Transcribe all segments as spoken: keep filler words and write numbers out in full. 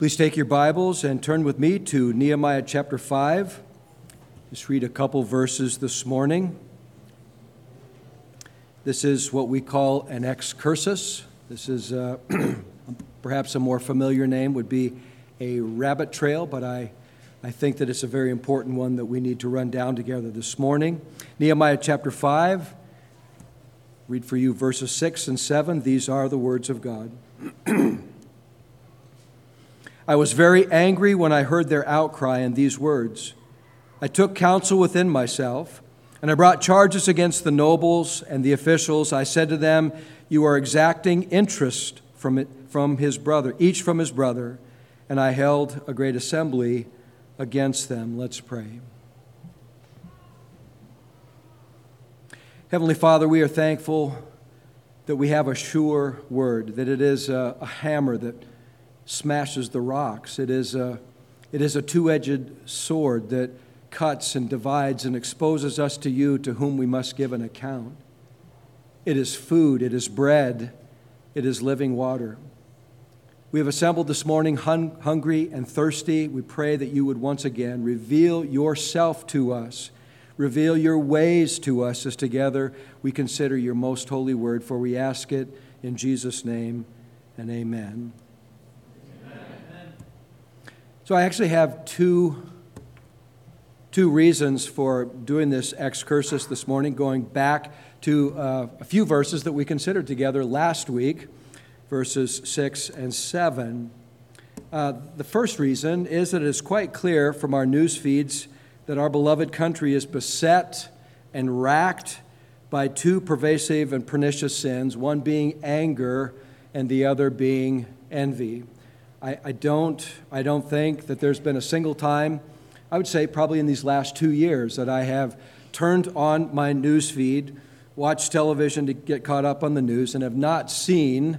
Please take your Bibles and turn with me to Nehemiah chapter five. Just read a couple verses this morning. This is what we call an excursus. This is uh, perhaps a more familiar name would be a rabbit trail, but I, I think that it's a very important one that we need to run down together this morning. Nehemiah chapter five, read for you verses six and seven. These are the words of God. I was very angry when I heard their outcry and these words. I took counsel within myself, and I brought charges against the nobles and the officials. I said to them, you are exacting interest from it, from his brother, each from his brother, and I held a great assembly against them. Let's pray. Heavenly Father, we are thankful that we have a sure word, that it is a, a hammer that smashes the rocks. It is a, it is a two-edged sword that cuts and divides and exposes us to you, to whom we must give an account. It is food, it is bread, it is living water. We have assembled this morning hung, hungry and thirsty. We pray that you would once again reveal yourself to us, reveal your ways to us as together we consider your most holy word, for we ask it in Jesus' name, and amen. So I actually have two, two reasons for doing this excursus this morning, going back to uh, a few verses that we considered together last week, verses six and seven. Uh, the first reason is that it is quite clear from our news feeds that our beloved country is beset and racked by two pervasive and pernicious sins, one being anger and the other being envy. I, I don't I don't think that there's been a single time, I would say probably in these last two years, that I have turned on my news feed, watched television to get caught up on the news, and have not seen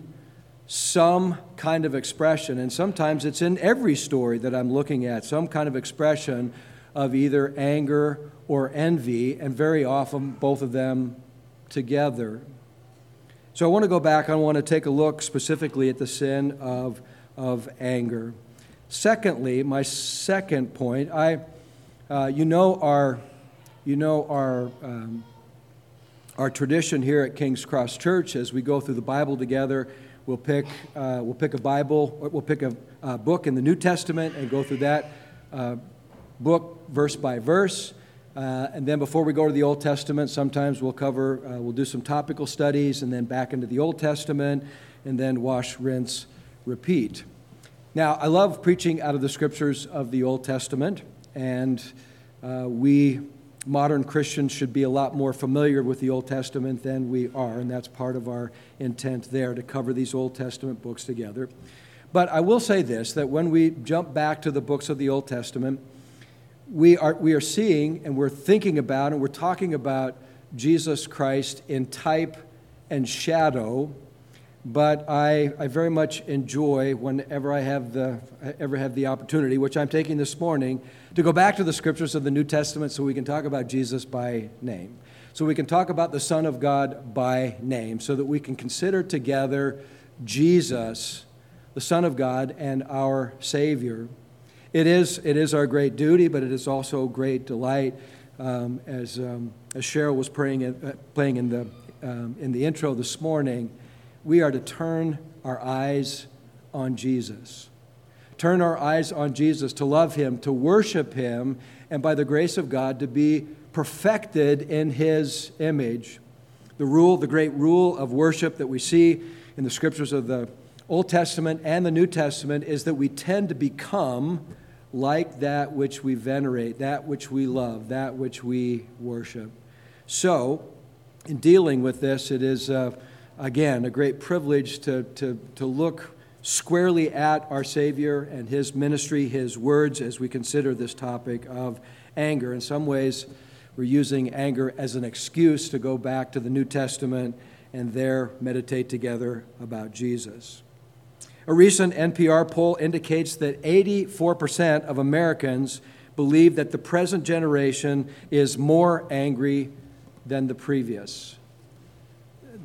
some kind of expression, and sometimes it's in every story that I'm looking at, some kind of expression of either anger or envy, and very often both of them together. So I want to go back, I want to take a look specifically at the sin of of anger. Secondly, my second point, I, uh, you know our, you know our, um, our tradition here at King's Cross Church. As we go through the Bible together, we'll pick, uh, we'll pick a Bible, we'll pick a, a book in the New Testament and go through that uh, book verse by verse. Uh, and then before we go to the Old Testament, sometimes we'll cover, uh, we'll do some topical studies, and then back into the Old Testament, and then wash, rinse, repeat. Now, I love preaching out of the scriptures of the Old Testament, and uh, we modern Christians should be a lot more familiar with the Old Testament than we are, and that's part of our intent there, to cover these Old Testament books together. But I will say this, that when we jump back to the books of the Old Testament, we are, we are seeing and we're thinking about and we're talking about Jesus Christ in type and shadow. But I, I very much enjoy whenever I have the ever have the opportunity, which I'm taking this morning, to go back to the scriptures of the New Testament so we can talk about Jesus by name. So we can talk about the Son of God by name, so that we can consider together Jesus, the Son of God, and our Savior. It is, it is our great duty, but it is also great delight, um, as, um, as Cheryl was praying, uh, playing in the, um, in the intro this morning. We are to turn our eyes on Jesus. Turn our eyes on Jesus, to love Him, to worship Him, and by the grace of God, to be perfected in His image. The rule, the great rule of worship that we see in the scriptures of the Old Testament and the New Testament is that we tend to become like that which we venerate, that which we love, that which we worship. So, in dealing with this, it is uh, Again, a great privilege to, to, to look squarely at our Savior and His ministry, His words, as we consider this topic of anger. In some ways, we're using anger as an excuse to go back to the New Testament and there meditate together about Jesus. A recent N P R poll indicates that eighty-four percent of Americans believe that the present generation is more angry than the previous.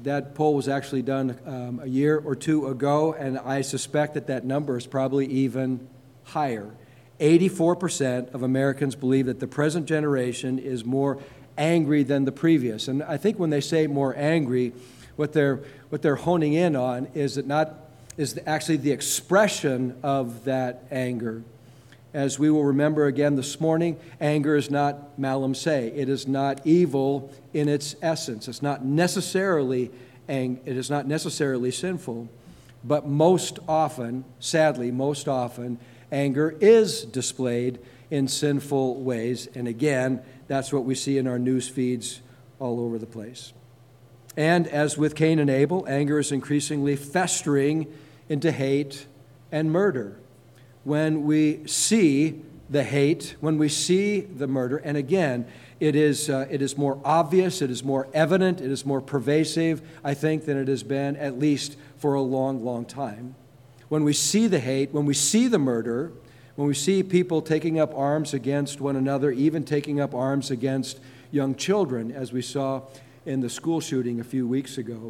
that poll was actually done um, a year or two ago, and I suspect that that number is probably even higher. eighty-four percent of Americans believe that the present generation is more angry than the previous. And I think when they say more angry, what they're what they're honing in on is that not is actually the expression of that anger. As we will remember again this morning, anger is not malum se. It is not evil in its essence. It's not necessarily ang- it is not necessarily sinful, but most often, sadly, most often, anger is displayed in sinful ways. And again, that's what we see in our news feeds all over the place. And as with Cain and Abel, anger is increasingly festering into hate and murder. When we see the hate, when we see the murder, and again, it is uh, it is more obvious, it is more evident, it is more pervasive, I think, than it has been, at least for a long, long time. When we see the hate, when we see the murder, when we see people taking up arms against one another, even taking up arms against young children, as we saw in the school shooting a few weeks ago,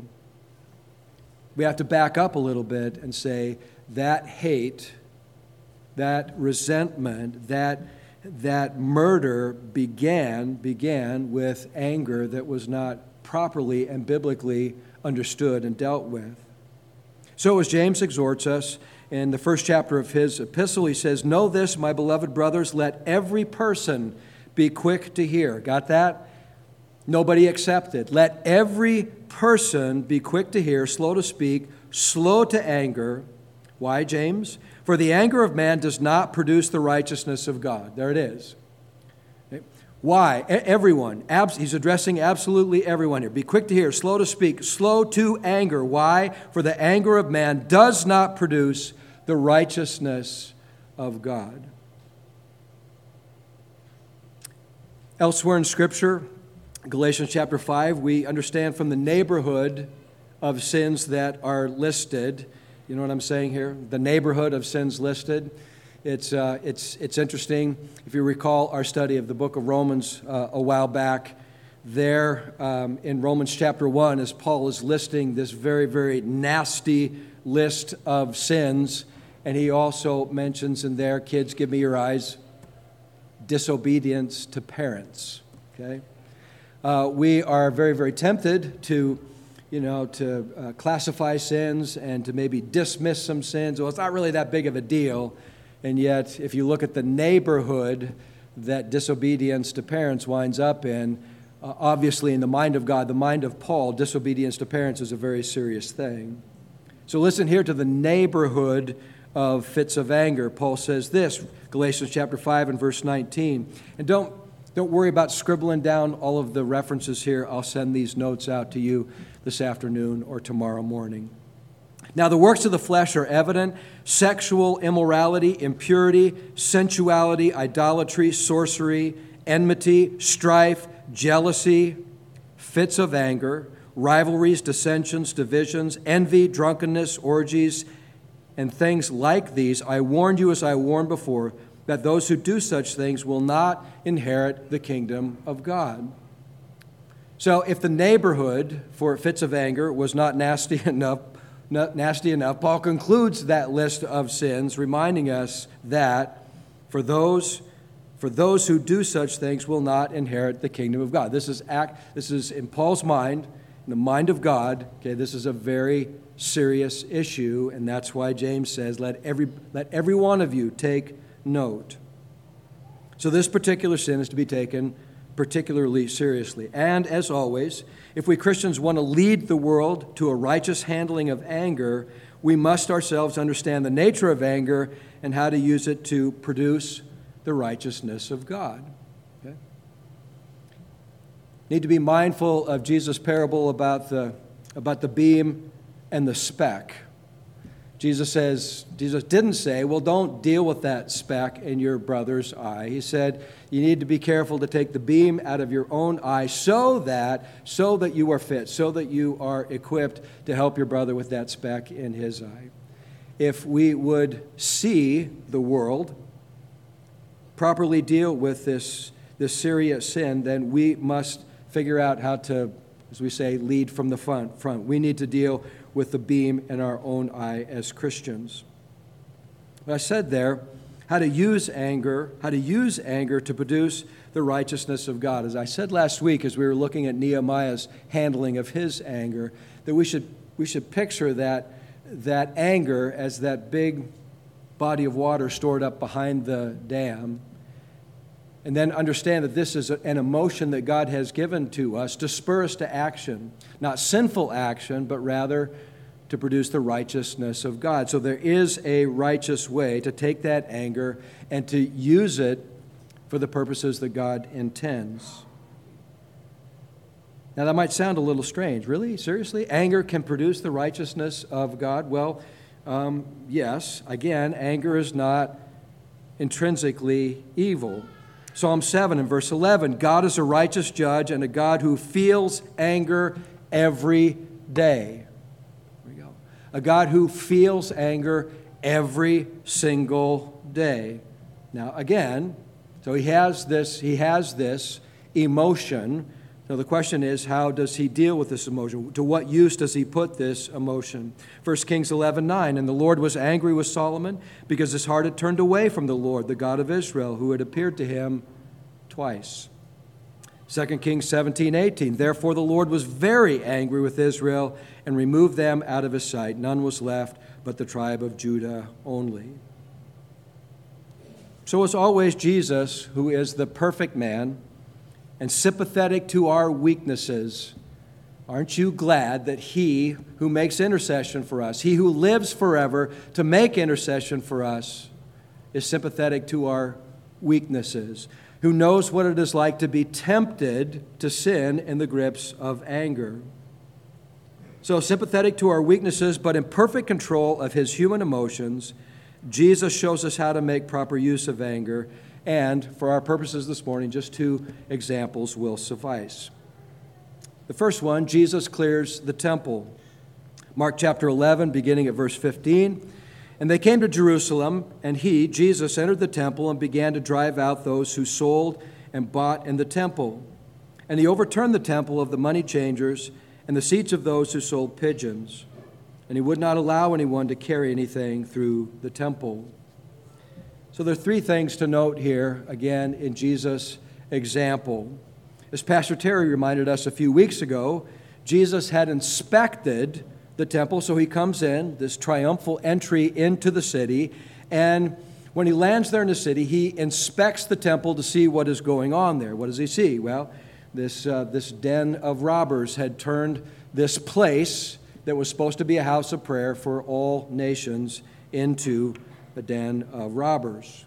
we have to back up a little bit and say that hate, that resentment, that, that murder began, began with anger that was not properly and biblically understood and dealt with. So as James exhorts us in the first chapter of his epistle, he says, "Know this, my beloved brothers, let every person be quick to hear." Got that? Nobody accepted. Let every person be quick to hear, slow to speak, slow to anger. Why, James? For the anger of man does not produce the righteousness of God. There it is. Okay. Why? E- everyone. Abs- he's addressing absolutely everyone here. Be quick to hear, slow to speak, slow to anger. Why? For the anger of man does not produce the righteousness of God. Elsewhere in Scripture, Galatians chapter five, we understand from the neighborhood of sins that are listed. You know what I'm saying here? The neighborhood of sins listed. It's uh, it's it's interesting. If you recall our study of the book of Romans uh, a while back, there um, in Romans chapter one, as Paul is listing this very, very nasty list of sins, and he also mentions in there, kids, give me your eyes, disobedience to parents. Okay, uh, we are very, very tempted to. you know, to uh, classify sins and to maybe dismiss some sins. Well, it's not really that big of a deal. And yet, if you look at the neighborhood that disobedience to parents winds up in, uh, obviously in the mind of God, the mind of Paul, disobedience to parents is a very serious thing. So listen here to the neighborhood of fits of anger. Paul says this, Galatians chapter five and verse nineteen. And don't Don't worry about scribbling down all of the references here. I'll send these notes out to you this afternoon or tomorrow morning. Now, the works of the flesh are evident: sexual immorality, impurity, sensuality, idolatry, sorcery, enmity, strife, jealousy, fits of anger, rivalries, dissensions, divisions, envy, drunkenness, orgies, and things like these. I warned you as I warned before, that those who do such things will not inherit the kingdom of God. So if the neighborhood for fits of anger was not nasty enough, not nasty enough, Paul concludes that list of sins, reminding us that for those for those who do such things will not inherit the kingdom of God. This is act, this is in Paul's mind, in the mind of God. Okay, this is a very serious issue, and that's why James says, "Let every let every one of you take note." So this particular sin is to be taken particularly seriously. And as always, if we Christians want to lead the world to a righteous handling of anger, we must ourselves understand the nature of anger and how to use it to produce the righteousness of God. Okay? Need to be mindful of Jesus' parable about the about the beam and the speck. Jesus says, Jesus didn't say, well, don't deal with that speck in your brother's eye. He said, you need to be careful to take the beam out of your own eye so that, so that you are fit, so that you are equipped to help your brother with that speck in his eye. If we would see the world, properly deal with this, this serious sin, then we must figure out how to as we say, lead from the front. front. We need to deal with the beam in our own eye as Christians. But I said there, how to use anger, how to use anger to produce the righteousness of God. As I said last week, as we were looking at Nehemiah's handling of his anger, that we should we should picture that that anger as that big body of water stored up behind the dam, and then understand that this is an emotion that God has given to us to spur us to action, not sinful action, but rather to produce the righteousness of God. So there is a righteous way to take that anger and to use it for the purposes that God intends. Now that might sound a little strange. Really? Seriously? Anger can produce the righteousness of God? Well, um, yes. Again, anger is not intrinsically evil. Psalm seven and verse eleven, God is a righteous judge and a God who feels anger every day. A God who feels anger every single day. Now, again, so he has this, he has this emotion. Now, the question is, how does he deal with this emotion? To what use does he put this emotion? First Kings eleven nine, and the Lord was angry with Solomon because his heart had turned away from the Lord, the God of Israel, who had appeared to him twice. Second Kings seventeen eighteen, therefore the Lord was very angry with Israel and removed them out of his sight. None was left but the tribe of Judah only. So it's always Jesus who is the perfect man and sympathetic to our weaknesses. Aren't you glad that he who makes intercession for us, he who lives forever to make intercession for us, is sympathetic to our weaknesses, who knows what it is like to be tempted to sin in the grips of anger. So sympathetic to our weaknesses, but in perfect control of his human emotions, Jesus shows us how to make proper use of anger. And for our purposes this morning, just two examples will suffice. The first one, Jesus clears the temple. Mark chapter eleven, beginning at verse fifteen. And they came to Jerusalem, and he, Jesus, entered the temple and began to drive out those who sold and bought in the temple. And he overturned the temple of the money changers and the seats of those who sold pigeons. And he would not allow anyone to carry anything through the temple. So there are three things to note here, again, in Jesus' example. As Pastor Terry reminded us a few weeks ago, Jesus had inspected the temple, so he comes in, this triumphal entry into the city, and when he lands there in the city, he inspects the temple to see what is going on there. What does he see? Well, this, uh, this den of robbers had turned this place that was supposed to be a house of prayer for all nations into a den of robbers.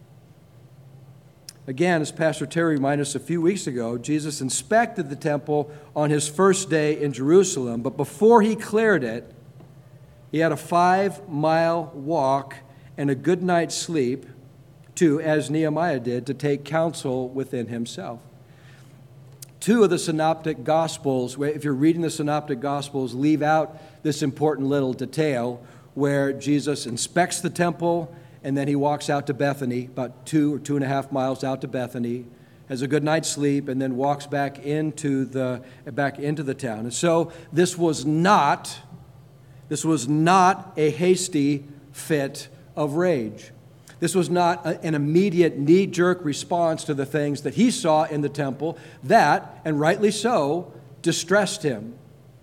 Again, as Pastor Terry reminded us a few weeks ago, Jesus inspected the temple on his first day in Jerusalem, but before he cleared it, he had a five-mile walk and a good night's sleep to, as Nehemiah did, to take counsel within himself. Two of the synoptic gospels, if you're reading the synoptic gospels, leave out this important little detail where Jesus inspects the temple and then he walks out to Bethany, about two or two and a half miles out to Bethany, has a good night's sleep, and then walks back into the back into the town. And so this was not, this was not a hasty fit of rage. This was not a, an immediate knee-jerk response to the things that he saw in the temple that, and rightly so, distressed him.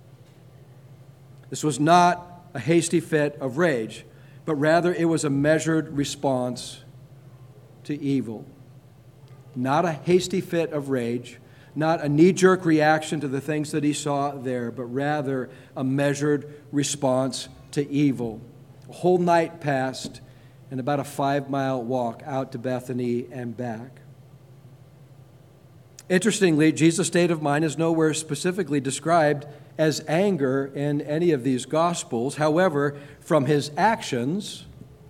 This was not a hasty fit of rage, but rather it was a measured response to evil. Not a hasty fit of rage, not a knee-jerk reaction to the things that he saw there, but rather a measured response to evil. A whole night passed, and about a five-mile walk out to Bethany and back. Interestingly, Jesus' state of mind is nowhere specifically described as anger in any of these Gospels. However, from his actions,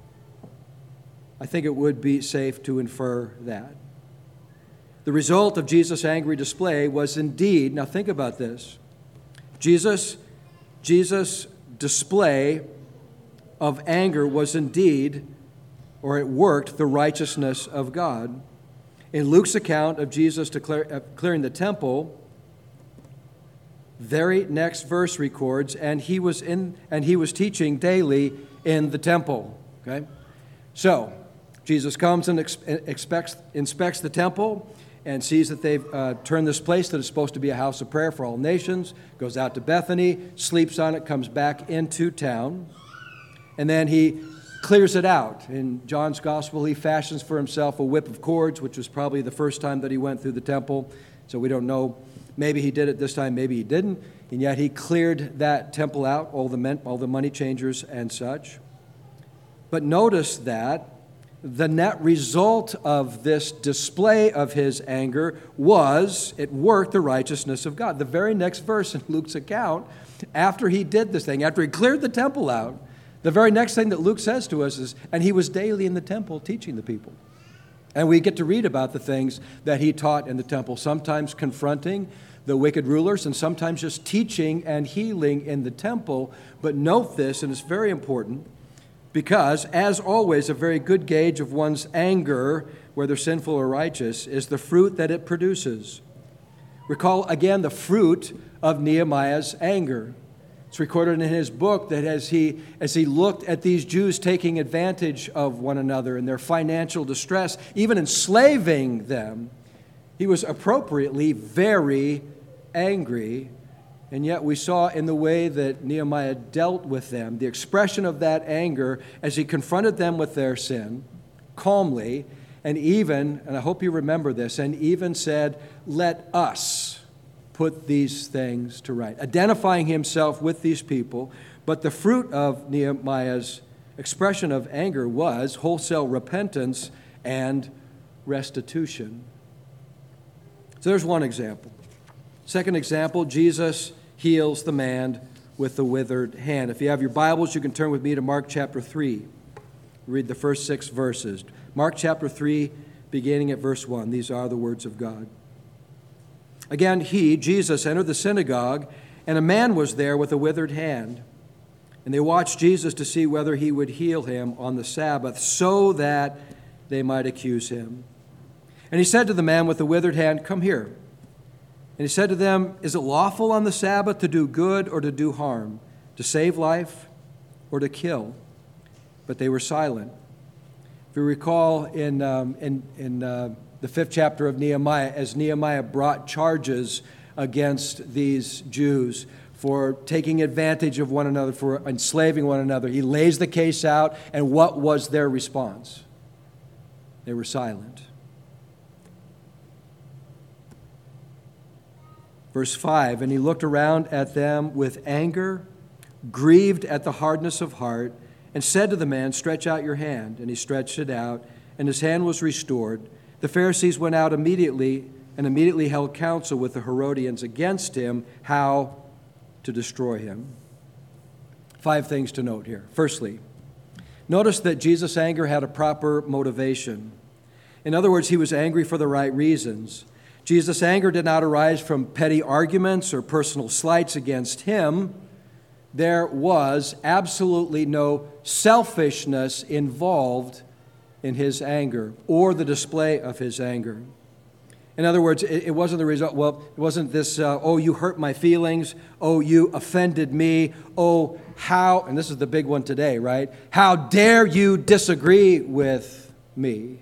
I think it would be safe to infer that. The result of Jesus' angry display was indeed, now think about this, Jesus, Jesus' display of anger was indeed, or it worked, the righteousness of God. In Luke's account of Jesus declare, uh, clearing the temple, Very next verse records, and he was in and he was teaching daily in the temple. Okay? So, Jesus comes and ex- expects, inspects the temple and sees that they've uh, turned this place that is supposed to be a house of prayer for all nations, goes out to Bethany, sleeps on it, comes back into town, and then he clears it out. In John's gospel, he fashions for himself a whip of cords, which was probably the first time that he went through the temple, so we don't know. Maybe he did it this time, maybe he didn't, and yet he cleared that temple out, all the men, all the money changers and such. But notice that the net result of this display of his anger was, it worked the righteousness of God. The very next verse in Luke's account, after he did this thing, after he cleared the temple out, the very next thing that Luke says to us is, and he was daily in the temple teaching the people. And we get to read about the things that he taught in the temple, sometimes confronting the wicked rulers and sometimes just teaching and healing in the temple. But note this, and it's very important, because, as always, a very good gauge of one's anger, whether sinful or righteous, is the fruit that it produces. Recall again the fruit of Nehemiah's anger. It's recorded in his book that as he, as he looked at these Jews taking advantage of one another in their financial distress, even enslaving them, he was appropriately very angry. And yet we saw in the way that Nehemiah dealt with them, the expression of that anger as he confronted them with their sin, calmly, and even, and I hope you remember this, and even said, let us put these things to right, identifying himself with these people. But the fruit of Nehemiah's expression of anger was wholesale repentance and restitution. So there's one example. Second example, Jesus heals the man with the withered hand. If you have your Bibles, you can turn with me to Mark chapter three. Read the first six verses. Mark chapter three, beginning at verse one. These are the words of God. Again, he, Jesus, entered the synagogue, and a man was there with a withered hand. And they watched Jesus to see whether he would heal him on the Sabbath, so that they might accuse him. And he said to the man with the withered hand, come here. And he said to them, is it lawful on the Sabbath to do good or to do harm, to save life or to kill? But they were silent. If you recall in, um, in, in uh, the fifth chapter of Nehemiah, as Nehemiah brought charges against these Jews for taking advantage of one another, for enslaving one another, he lays the case out, and what was their response? They were silent. Verse five, and he looked around at them with anger, grieved at the hardness of heart, and said to the man, stretch out your hand. And he stretched it out, and his hand was restored. The Pharisees went out immediately and immediately held counsel with the Herodians against him, how to destroy him. Five things to note here. Firstly, notice that Jesus' anger had a proper motivation. In other words, he was angry for the right reasons. Jesus' anger did not arise from petty arguments or personal slights against him. There was absolutely no selfishness involved in his anger or the display of his anger. In other words, it, it wasn't the result, well, it wasn't this, uh, oh, you hurt my feelings, oh, you offended me, oh, how, and this is the big one today, right? How dare you disagree with me?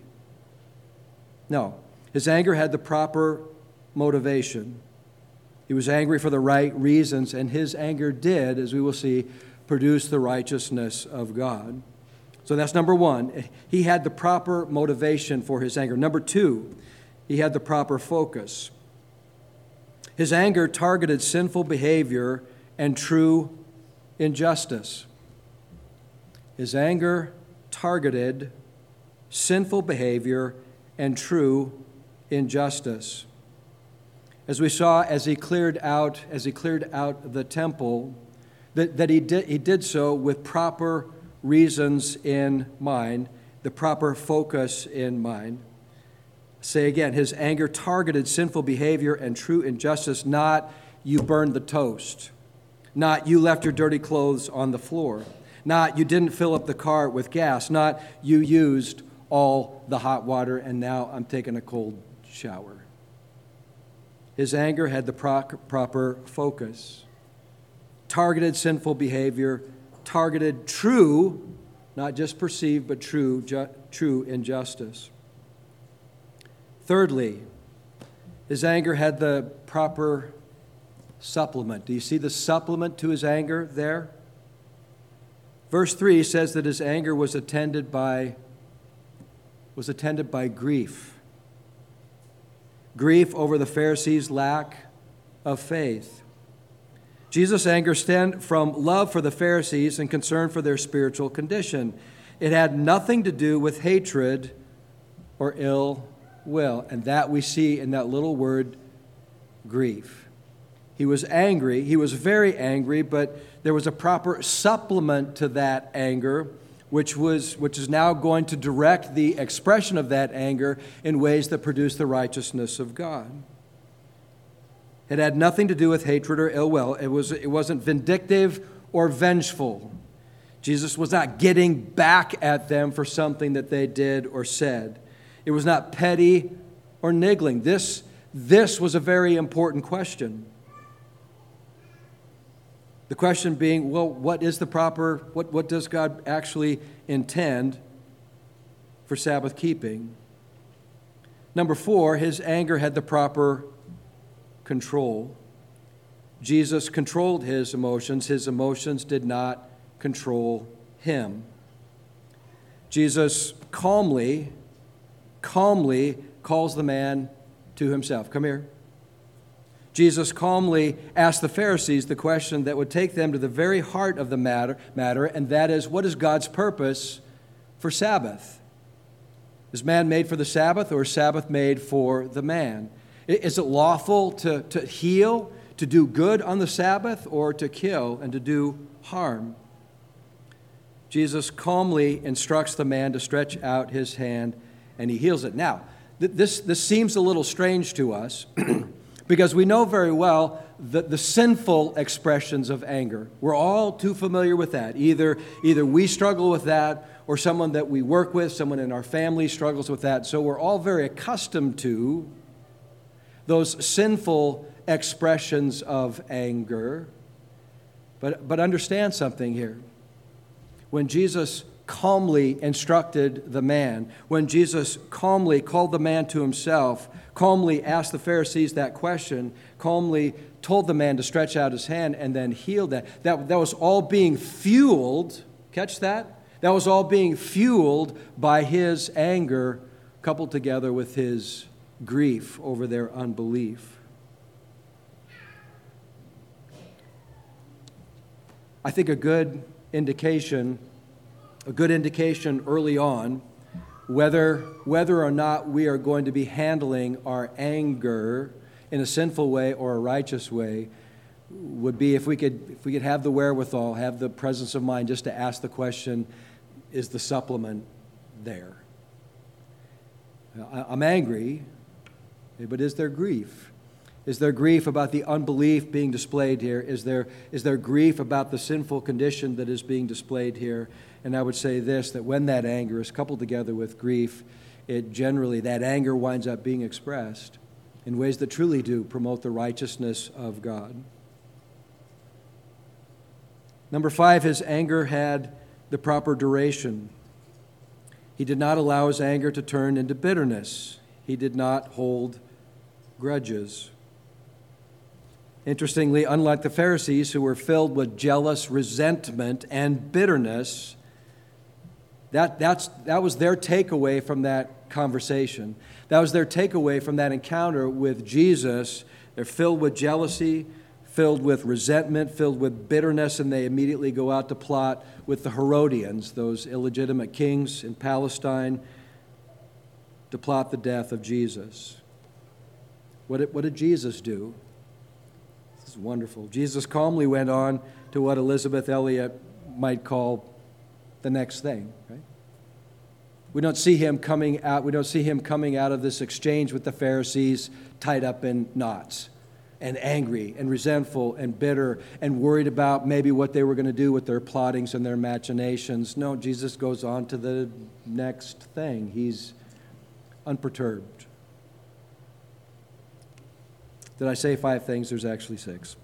No. His anger had the proper motivation. He was angry for the right reasons, and his anger did, as we will see, produce the righteousness of God. So that's number one. He had the proper motivation for his anger. Number two, he had the proper focus. His anger targeted sinful behavior and true injustice. His anger targeted sinful behavior and true injustice. As we saw, as he cleared out, as he cleared out the temple, that, that he did he did so with proper reasons in mind, the proper focus in mind. Say again, his anger targeted sinful behavior and true injustice, not you burned the toast, not you left your dirty clothes on the floor, not you didn't fill up the car with gas, not you used all the hot water and now I'm taking a cold shower. His anger had the pro- proper focus. Targeted sinful behavior, targeted true, not just perceived, but true, ju- true injustice. Thirdly, his anger had the proper supplement. Do you see the supplement to his anger there? Verse three says that his anger was attended by, was attended by grief. Grief over the Pharisees' lack of faith. Jesus' anger stemmed from love for the Pharisees and concern for their spiritual condition. It had nothing to do with hatred or ill will. And that we see in that little word, grief. He was angry. He was very angry, but there was a proper supplement to that anger, which was which is now going to direct the expression of that anger in ways that produce the righteousness of God. It had nothing to do with hatred or ill will. It was it wasn't vindictive or vengeful. Jesus was not getting back at them for something that they did or said. It was not petty or niggling. This, this was a very important question. The question being, well, what is the proper, what, what does God actually intend for Sabbath keeping? Number four, his anger had the proper control. Jesus controlled his emotions. His emotions did not control him. Jesus calmly, calmly calls the man to himself. Come here. Jesus calmly asked the Pharisees the question that would take them to the very heart of the matter, matter, and that is, what is God's purpose for Sabbath? Is man made for the Sabbath, or is Sabbath made for the man? Is it lawful to, to heal, to do good on the Sabbath, or to kill and to do harm? Jesus calmly instructs the man to stretch out his hand, and he heals it. Now, th- this, this seems a little strange to us because we know very well the, the sinful expressions of anger. We're all too familiar with that. Either, either we struggle with that, or someone that we work with, someone in our family struggles with that. So we're all very accustomed to those sinful expressions of anger. But, but understand something here. When Jesus calmly instructed the man, when Jesus calmly called the man to himself, calmly asked the Pharisees that question, calmly told the man to stretch out his hand and then healed that, that, that was all being fueled, catch that? That was all being fueled by his anger coupled together with his grief over their unbelief. I think a good indication, a good indication early on, whether, whether or not we are going to be handling our anger in a sinful way or a righteous way, would be if we could, if we could have the wherewithal, have the presence of mind just to ask the question, is the supplement there? I'm angry, but is there grief? Is there grief about the unbelief being displayed here? Is there, is there grief about the sinful condition that is being displayed here? And I would say this, that when that anger is coupled together with grief, it generally, that anger winds up being expressed in ways that truly do promote the righteousness of God. Number five, his anger had the proper duration. He did not allow his anger to turn into bitterness. He did not hold grudges. Interestingly, unlike the Pharisees, who were filled with jealous resentment and bitterness, that, that's, that was their takeaway from that conversation. That was their takeaway from that encounter with Jesus. They're filled with jealousy, filled with resentment, filled with bitterness, and they immediately go out to plot with the Herodians, those illegitimate kings in Palestine, to plot the death of Jesus. What did, what did Jesus do? This is wonderful. Jesus calmly went on to what Elizabeth Elliot might call the next thing, right? We don't see him coming out, we don't see him coming out of this exchange with the Pharisees tied up in knots and angry and resentful and bitter and worried about maybe what they were going to do with their plottings and their machinations. No, Jesus goes on to the next thing. He's unperturbed. Did I say five things? There's actually six.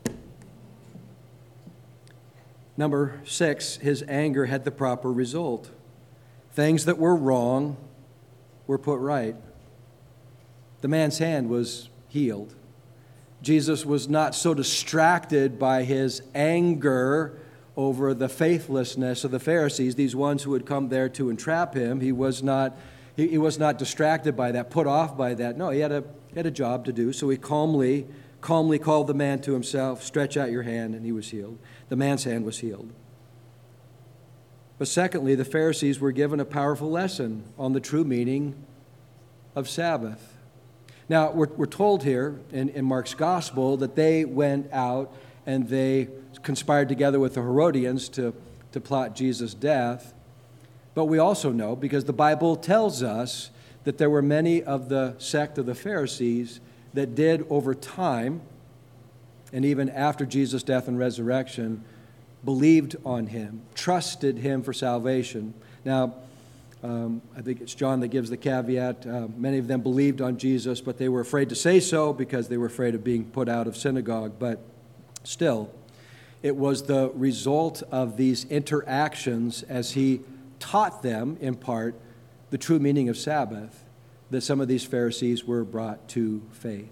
Number six, his anger had the proper result. Things that were wrong were put right. The man's hand was healed. Jesus was not so distracted by his anger over the faithlessness of the Pharisees, these ones who had come there to entrap him. He was not, he, he was not distracted by that, put off by that. No, he had a, he had a job to do, so he calmly, calmly called the man to himself, "Stretch out your hand," and he was healed. The man's hand was healed. But secondly, the Pharisees were given a powerful lesson on the true meaning of Sabbath. Now, we're, we're told here in, in Mark's gospel that they went out and they conspired together with the Herodians to, to plot Jesus' death. But we also know, because the Bible tells us, that there were many of the sect of the Pharisees that did over time, and even after Jesus' death and resurrection, believed on him, trusted him for salvation. Now, um, I think it's John that gives the caveat. Uh, many of them believed on Jesus, but they were afraid to say so because they were afraid of being put out of synagogue. But still, it was the result of these interactions as he taught them, in part, the true meaning of Sabbath, that some of these Pharisees were brought to faith.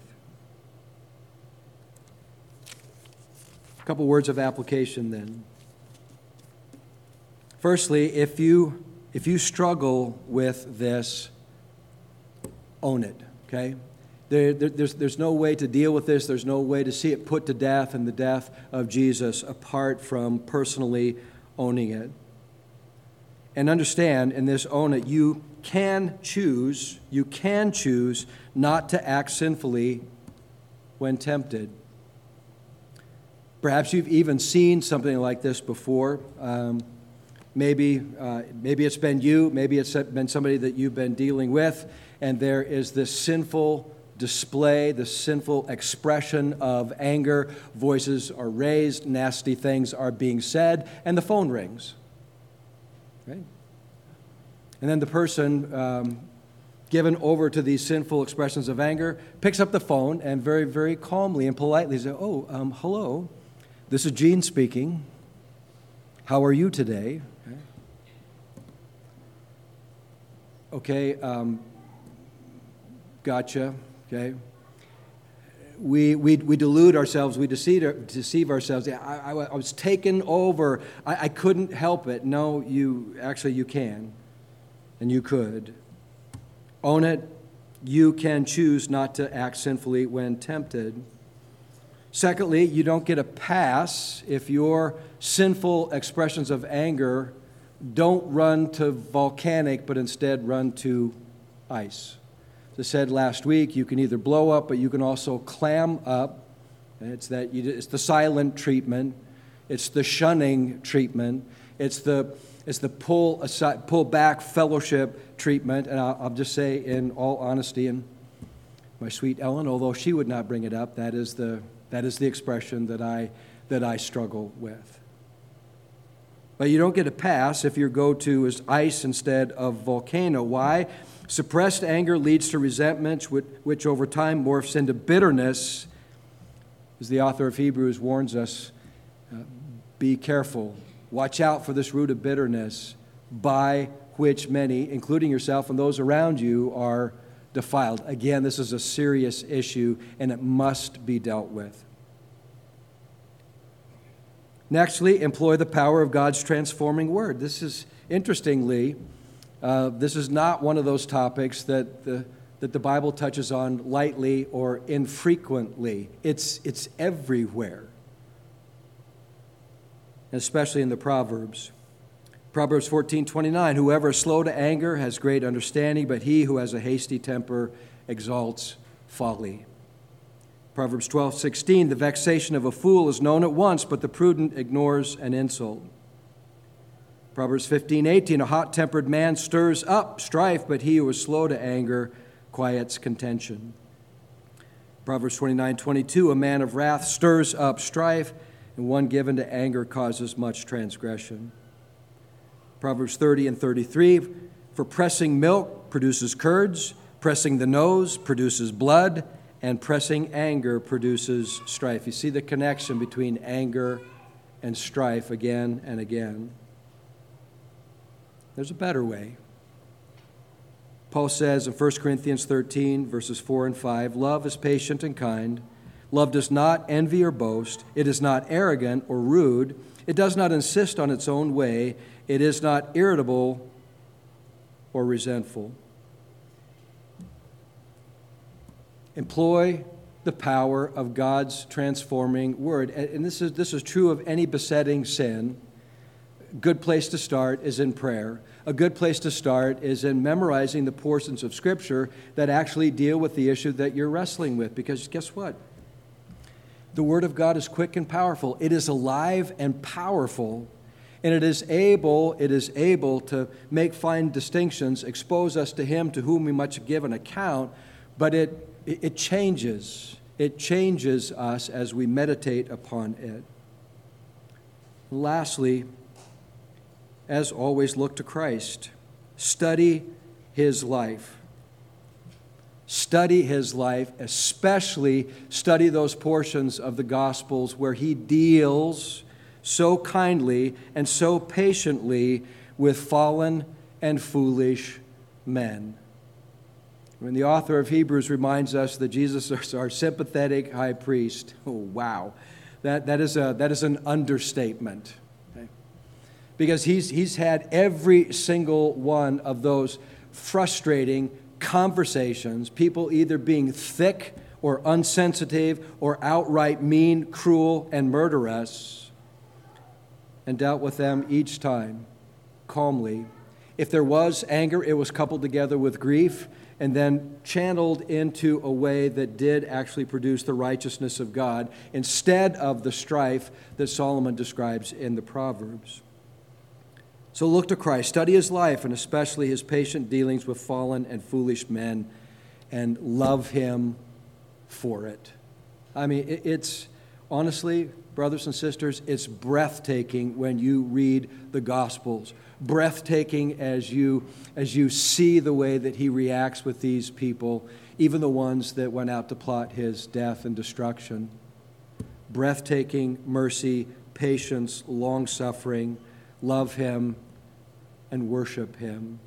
A couple words of application then. Firstly, if you if you struggle with this, own it, okay? There, there, there's, there's no way to deal with this. There's no way to see it put to death in the death of Jesus apart from personally owning it. And understand, in this own it, you can choose, you can choose not to act sinfully when tempted. Perhaps you've even seen something like this before. Um, maybe, uh, maybe it's been you, maybe it's been somebody that you've been dealing with, and there is this sinful display, this sinful expression of anger. Voices are raised, nasty things are being said, and the phone rings. Right? And then the person um, given over to these sinful expressions of anger picks up the phone and very, very calmly and politely says, "Oh, um, hello. This is Gene speaking. How are you today?" Okay, okay um, gotcha, okay. We, we, we delude ourselves, we deceive, deceive ourselves. I, I, I was taken over, I, I couldn't help it. No, you, actually you can, and you could. Own it. You can choose not to act sinfully when tempted. Secondly, you don't get a pass if your sinful expressions of anger don't run to volcanic, but instead run to ice. As I said last week, you can either blow up, but you can also clam up. It's that you, it's the silent treatment. It's the shunning treatment. It's the it's the pull aside, pull back fellowship treatment. And I'll, I'll just say, in all honesty, and my sweet Ellen, although she would not bring it up, that is the that is the expression that I that I struggle with. But you don't get a pass if your go-to is ice instead of volcano. Why? Suppressed anger leads to resentment, which, which over time morphs into bitterness. As the author of Hebrews warns us, uh, be careful. Watch out for this root of bitterness, by which many, including yourself and those around you, are defiled. Again, this is a serious issue, and it must be dealt with. Nextly, employ the power of God's transforming word. This is, interestingly, uh, this is not one of those topics that the, that the Bible touches on lightly or infrequently. It's, it's everywhere, especially in the Proverbs. Proverbs fourteen twenty-nine, whoever is slow to anger has great understanding, but he who has a hasty temper exalts folly. Proverbs twelve sixteen, the vexation of a fool is known at once, but the prudent ignores an insult. Proverbs fifteen eighteen, a hot-tempered man stirs up strife, but he who is slow to anger quiets contention. Proverbs twenty-nine twenty-two, a man of wrath stirs up strife, and one given to anger causes much transgression. Proverbs thirty and thirty-three, for pressing milk produces curds, pressing the nose produces blood, and pressing anger produces strife. You see the connection between anger and strife again and again. There's a better way. Paul says in First Corinthians thirteen, verses four and five, love is patient and kind. Love does not envy or boast. It is not arrogant or rude. It does not insist on its own way. It is not irritable or resentful. Employ the power of God's transforming word. And this is, this is true of any besetting sin. A good place to start is in prayer. A good place to start is in memorizing the portions of Scripture that actually deal with the issue that you're wrestling with. Because guess what? The Word of God is quick and powerful. It is alive and powerful, and it is able, it is able to make fine distinctions, expose us to Him to whom we must give an account, but it, it changes. It changes us as we meditate upon it. Lastly, as always, look to Christ. Study His life. Study His life, especially study those portions of the Gospels where He deals so kindly and so patiently with fallen and foolish men. When the author of Hebrews reminds us that Jesus is our sympathetic high priest, oh wow, that, that, is, a, that is an understatement. Okay? Because he's, he's had every single one of those frustrating conversations, people either being thick or unsensitive or outright mean, cruel, and murderous, and dealt with them each time calmly. If there was anger, it was coupled together with grief and then channeled into a way that did actually produce the righteousness of God instead of the strife that Solomon describes in the Proverbs. So look to Christ, study His life, and especially His patient dealings with fallen and foolish men, and love Him for it. I mean, it's, honestly, brothers and sisters, it's breathtaking when you read the Gospels. Breathtaking as you, as you see the way that He reacts with these people, even the ones that went out to plot His death and destruction. Breathtaking mercy, patience, long-suffering. Love Him and worship Him.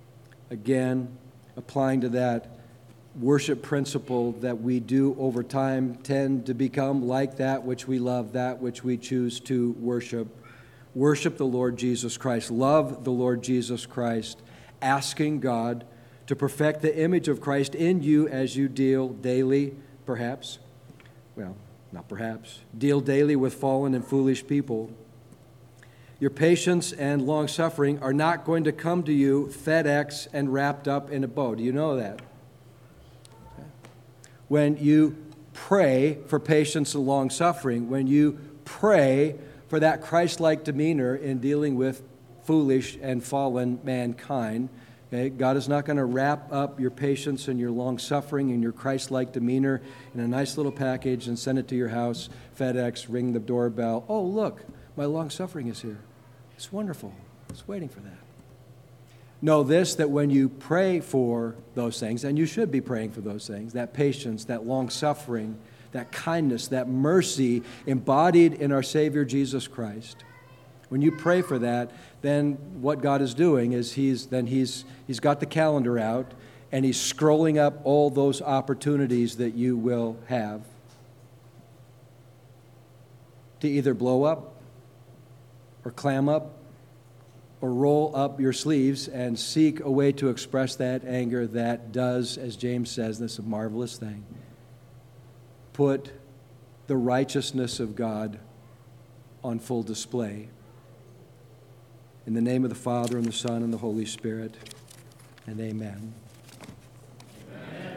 Again, applying to that worship principle that we do over time tend to become like that which we love, that which we choose to worship. Worship the Lord Jesus Christ. Love the Lord Jesus Christ, asking God to perfect the image of Christ in you as you deal daily, perhaps, well, not perhaps, deal daily with fallen and foolish people. Your patience and long-suffering are not going to come to you FedEx and wrapped up in a bow. Do you know that? When you pray for patience and long-suffering, when you pray for that Christ-like demeanor in dealing with foolish and fallen mankind, okay, God is not going to wrap up your patience and your long-suffering and your Christ-like demeanor in a nice little package and send it to your house, FedEx, ring the doorbell. Oh, look, my long-suffering is here. It's wonderful. It's waiting for that. Know this, that when you pray for those things, and you should be praying for those things, that patience, that long-suffering, that kindness, that mercy embodied in our Savior Jesus Christ, when you pray for that, then what God is doing is he's then he's he's got the calendar out and He's scrolling up all those opportunities that you will have to either blow up or clam up or roll up your sleeves and seek a way to express that anger that does, as James says, this is a marvelous thing, put the righteousness of God on full display. In the name of the Father, and the Son, and the Holy Spirit, and amen. Amen.